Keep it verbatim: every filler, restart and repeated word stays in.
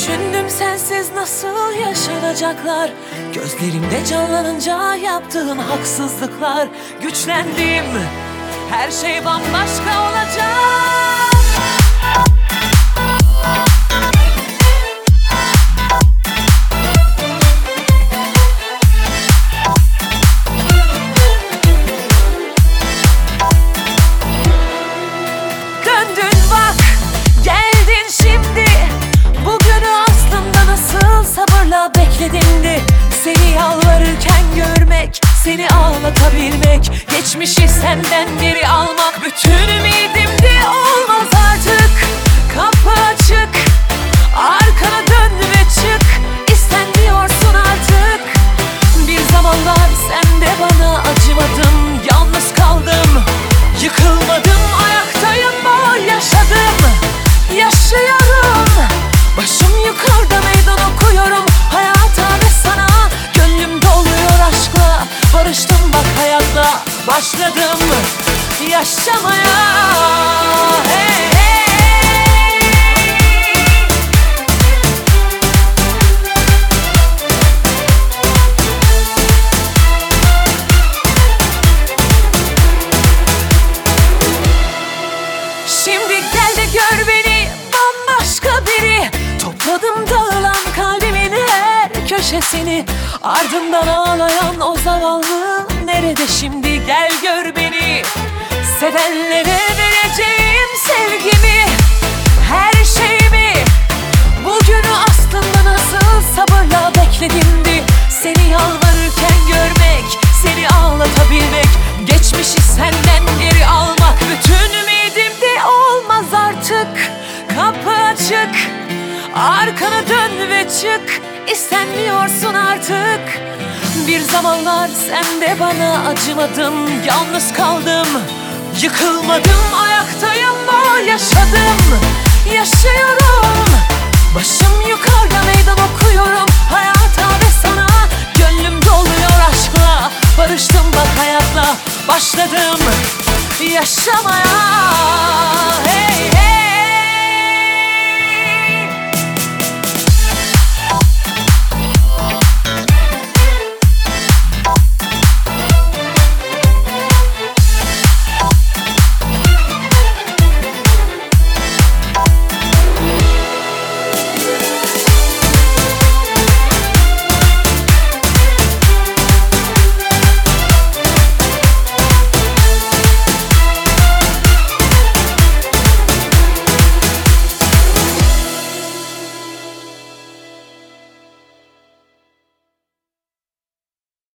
Düşündüm sensiz nasıl yaşanacaklar. Gözlerimde canlanınca yaptığın haksızlıklar. Güçlendim, her şey bambaşka olacak. Döndün bak, geldin şimdi. Bugünü aslında nasıl sabırla bekledimdi. Seni yalvarırken görmek, seni ağlatabilmek, geçmişi senden geri almak bütün ümidimdi. Olmaz artık, kapı açık, arkana dön ve çık. İstenmiyorsun artık. Bir zamanlar sen de bana acımadın. Yalnız kaldım, yıkılmadım, ayaktayım, boy yaşadım. Yaşıyorum, başım yukarıda meydan okuyorum hayata ve sana. Gönlüm doluyor aşkla, barıştım bak hayatla. Başladım yaşamaya. Hey, hey. Şimdi gel de gör beni, bambaşka biri. Topladım dağılan kalbimin her köşesini. Ardından ağlayan o zavallı nerede şimdi? Gel gör beni, sevenlere vereceğim sevgimi, her şeyimi. Bugünü aslında nasıl sabırla bekledimdi. Seni yalvarırken görmek, seni ağlatabilmek, geçmişi senden geri almak bütün ümidimdi. Olmaz artık, kapı açık, arkana dön ve çık. İstenmiyorsun artık. Bir zamanlar sen de bana acımadın. Yalnız kaldım, yıkılmadım, ayaktayım, boy yaşadım. Yaşıyorum, başım yukarıda meydan okuyorum hayata ve sana. Gönlüm doluyor aşkla, barıştım bak hayatla. Başladım yaşamaya.